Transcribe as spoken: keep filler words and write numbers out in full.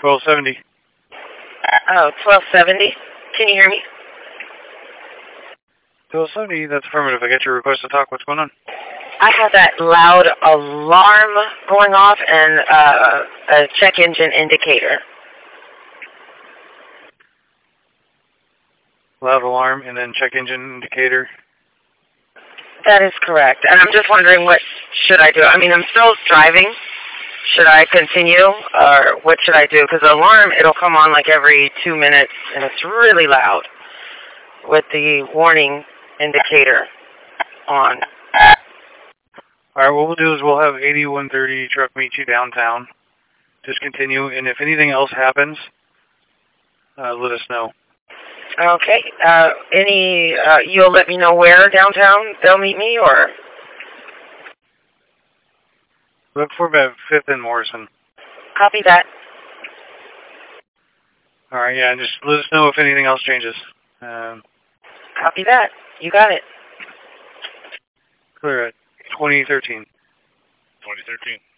twelve seventy. Oh, twelve seventy. Can you hear me? twelve seventy, that's affirmative. I got your request to talk. What's going on? I have that loud alarm going off and uh, a check engine indicator. Loud alarm and then check engine indicator. That is correct. And I'm just wondering, what should I do? I mean, I'm still driving. Should I continue, or what should I do? Because the alarm, it'll come on like every two minutes, and it's really loud with the warning indicator on. All right, what we'll do is we'll have eighty-one thirty truck meet you downtown. Just continue, and if anything else happens, uh, let us know. Okay. Uh, any, uh, you'll let me know where downtown they'll meet me, or? Look for about fifth and Morrison. Copy that. All right, yeah, just let us know if anything else changes. Um, Copy that. You got it. Clear at twenty thirteen. twenty thirteen.